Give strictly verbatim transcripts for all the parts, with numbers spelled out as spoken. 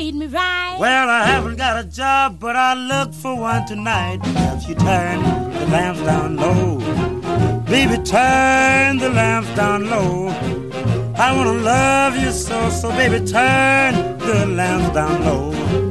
treat me right. Well, I haven't got a job, but I look for one tonight. If you turn the lamps down low, baby, turn the lamps down low. I wanna love you so, so baby, turn the lamps down low.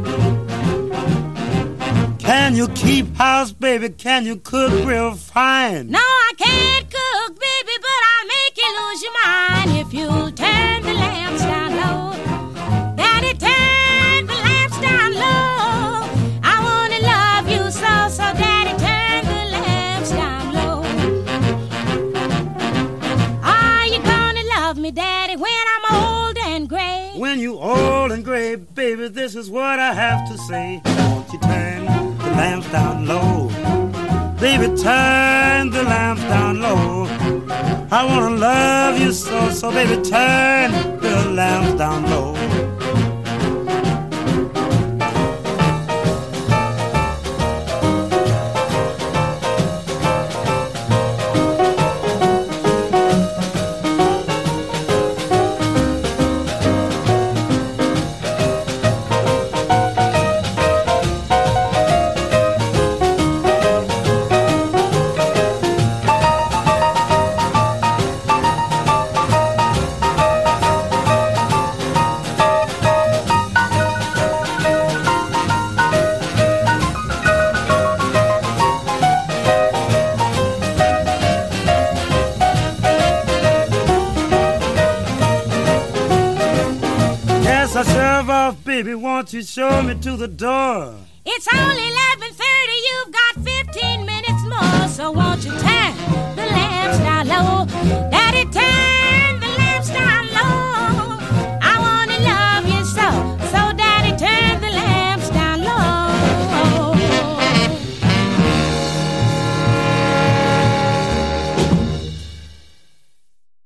Can you keep house, baby? Can you cook real fine? No, I can't cook, baby, but I'll make you lose your mind if you'll turn the lamps down low. Daddy, turn the lamps down low. I wanna love you so, so Daddy, turn the lamps down low. Are you gonna love me, Daddy, when I'm old and gray? When you old and gray, baby, this is what I have to say. Won't you turn the lamps down low? Baby, turn the lamps down low. I wanna love you so, so baby, turn the lamps down low. Baby, won't you show me to the door? It's only eleven